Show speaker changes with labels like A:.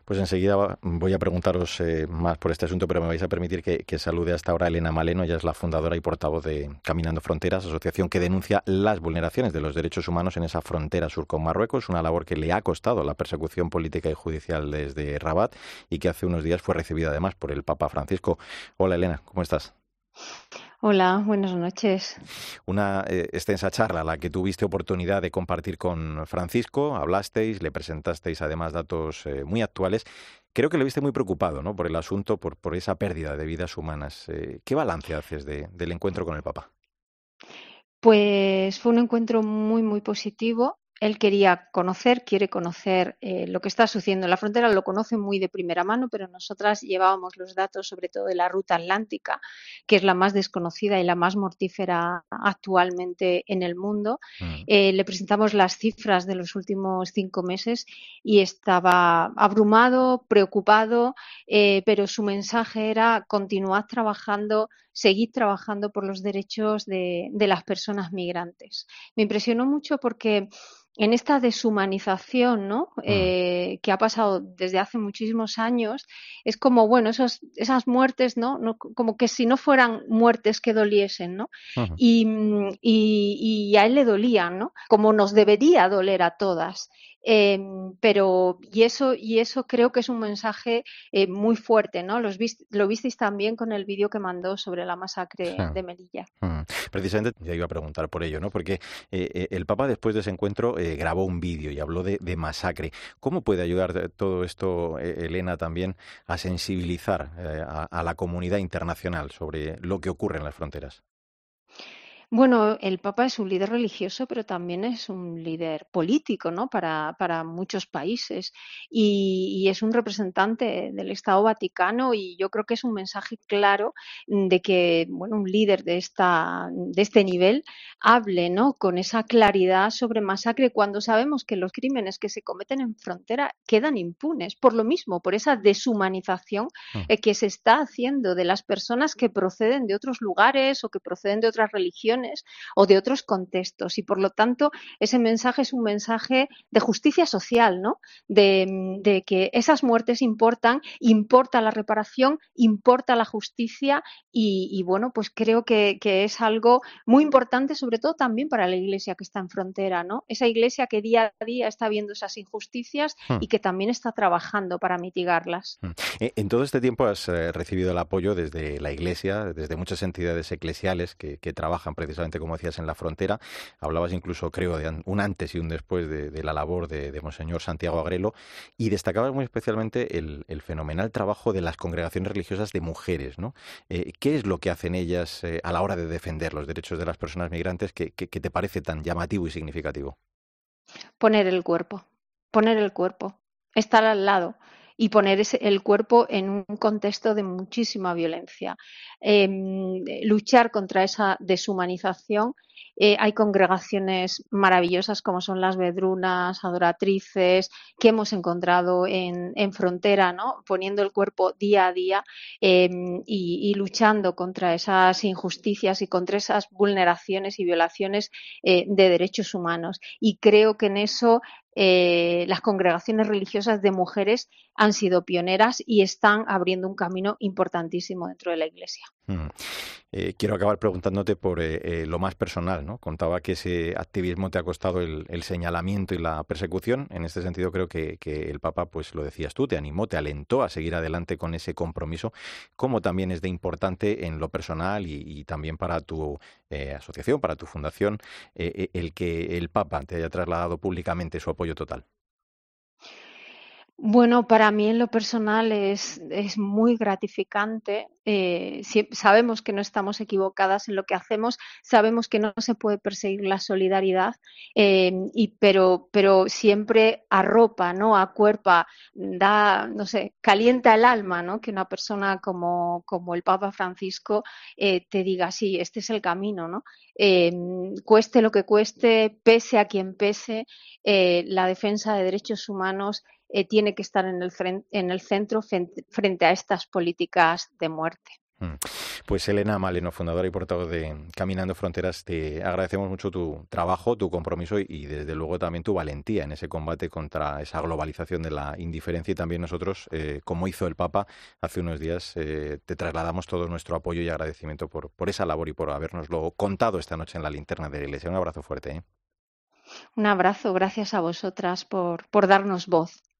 A: Pues enseguida voy a preguntaros más por este asunto, pero me vais a permitir que salude hasta ahora a Elena Maleno. Ella es la fundadora y portavoz de Caminando Fronteras, asociación que denuncia las vulneraciones de los derechos humanos en esa frontera sur con Marruecos, una labor que le ha costado la persecución política y judicial desde Rabat y que hace unos días fue recibida además por el Papa Francisco. Hola Elena, ¿cómo estás?
B: Hola, buenas noches.
A: Una extensa charla, la que tuviste oportunidad de compartir con Francisco, hablasteis, le presentasteis además datos muy actuales. Creo que lo viste muy preocupado, ¿no?, por el asunto, por esa pérdida de vidas humanas. ¿Qué balance haces del encuentro con el Papa?
B: Pues fue un encuentro muy positivo. Él quiere conocer lo que está sucediendo en la frontera, lo conoce muy de primera mano, pero nosotras llevábamos los datos, sobre todo de la ruta atlántica, que es la más desconocida y la más mortífera actualmente en el mundo.
A: Mm.
B: Le presentamos las cifras de los últimos 5 meses y estaba abrumado, preocupado, pero su mensaje era continuad trabajando, seguid trabajando por los derechos de las personas migrantes. Me impresionó mucho porque en esta deshumanización, ¿no?,
A: Mm.
B: que ha pasado desde hace muchísimos años, es como, bueno, esas muertes, ¿no? No, como que si no fueran muertes que doliesen, ¿no?
A: Ujú.
B: Y a él le dolían, ¿no? Como nos debería doler a todas. Eh, pero creo que es un mensaje muy fuerte, ¿no? Lo visteis también con el vídeo que mandó sobre la masacre de Melilla.
A: Mm. Precisamente ya iba a preguntar por ello, ¿no? Porque el Papa después de ese encuentro grabó un vídeo y habló de masacre. ¿Cómo puede ayudar todo esto, Elena, también a sensibilizar a la comunidad internacional sobre lo que ocurre en las fronteras?
B: Bueno, el Papa es un líder religioso, pero también es un líder político, ¿no? Para muchos países y es un representante del Estado Vaticano y yo creo que es un mensaje claro de que, bueno, un líder de este nivel hable, ¿no?, con esa claridad sobre masacre cuando sabemos que los crímenes que se cometen en frontera quedan impunes por lo mismo, por esa deshumanización
A: Mm.
B: que se está haciendo de las personas que proceden de otros lugares o que proceden de otras religiones o de otros contextos. Y por lo tanto, ese mensaje es un mensaje de justicia social, ¿no? De que esas muertes importan, importa la reparación, importa la justicia y bueno, pues creo que es algo muy importante, sobre todo también para la Iglesia que está en frontera, ¿no? Esa Iglesia que día a día está viendo esas injusticias
A: Mm.
B: y que también está trabajando para mitigarlas.
A: Mm. En todo este tiempo has recibido el apoyo desde la Iglesia, desde muchas entidades eclesiales que trabajan precisamente, como decías, en la frontera. Hablabas incluso, creo, de un antes y un después de la labor de Monseñor Santiago Agrelo y destacabas muy especialmente el fenomenal trabajo de las congregaciones religiosas de mujeres, ¿no? ¿Qué es lo que hacen ellas a la hora de defender los derechos de las personas migrantes que te parece tan llamativo y significativo?
B: Poner el cuerpo, poner el cuerpo, estar al lado y poner el cuerpo en un contexto de muchísima violencia. Luchar contra esa deshumanización. Hay congregaciones maravillosas como son las Vedrunas, Adoratrices, que hemos encontrado en frontera, ¿no?, poniendo el cuerpo día a día eh, y luchando contra esas injusticias y contra esas vulneraciones y violaciones de derechos humanos. Y creo que en eso las congregaciones religiosas de mujeres han sido pioneras y están abriendo un camino importantísimo dentro de la Iglesia.
A: Mm. Quiero acabar preguntándote por lo más personal, ¿no? Contaba que ese activismo te ha costado el señalamiento y la persecución. En este sentido, creo que el Papa, pues lo decías tú, te animó, te alentó a seguir adelante con ese compromiso, como también es de importante en lo personal y también para tu asociación, para tu fundación, el que el Papa te haya trasladado públicamente su apoyo total.
B: Bueno, para mí en lo personal es muy gratificante. Sabemos que no estamos equivocadas en lo que hacemos, sabemos que no se puede perseguir la solidaridad, pero siempre arropa, ¿no?, acuerpa, da, no sé, calienta el alma, ¿no?, que una persona como el Papa Francisco te diga, sí, este es el camino, ¿no? Eh, Cueste lo que cueste, pese a quien pese, la defensa de derechos humanos tiene que estar en el centro frente a estas políticas de muerte.
A: Mm. Pues Elena Maleno, fundadora y portavoz de Caminando Fronteras, te agradecemos mucho tu trabajo, tu compromiso y desde luego también tu valentía en ese combate contra esa globalización de la indiferencia y también nosotros, como hizo el Papa hace unos días, te trasladamos todo nuestro apoyo y agradecimiento por esa labor y por habernoslo contado esta noche en la linterna de la Iglesia. Un abrazo fuerte, ¿eh?
B: Un abrazo, gracias a vosotras por darnos voz.